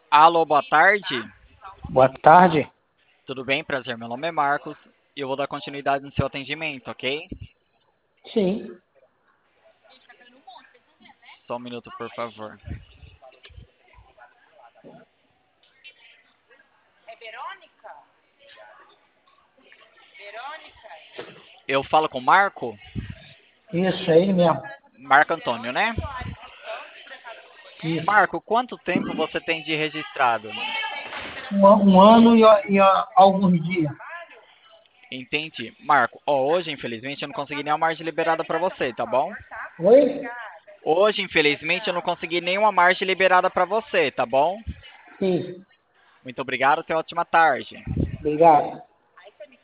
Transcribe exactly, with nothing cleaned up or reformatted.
Alô, boa tarde. Boa tarde. Tudo bem? Prazer, meu nome é Marcos e eu vou dar continuidade no seu atendimento, ok? Sim. Só um minuto, por favor. Eu falo com o Marco? Isso, é ele mesmo. Marco Antônio, né? Isso. Marco, quanto tempo você tem de registrado? Um, an- um ano e, a- e a- alguns dias. Entendi. Marco, ó, hoje, infelizmente, eu não consegui nenhuma margem liberada para você, tá bom? Oi? Hoje, infelizmente, eu não consegui nenhuma margem liberada para você, tá bom? Sim. Muito obrigado, tenha uma ótima tarde. Obrigado.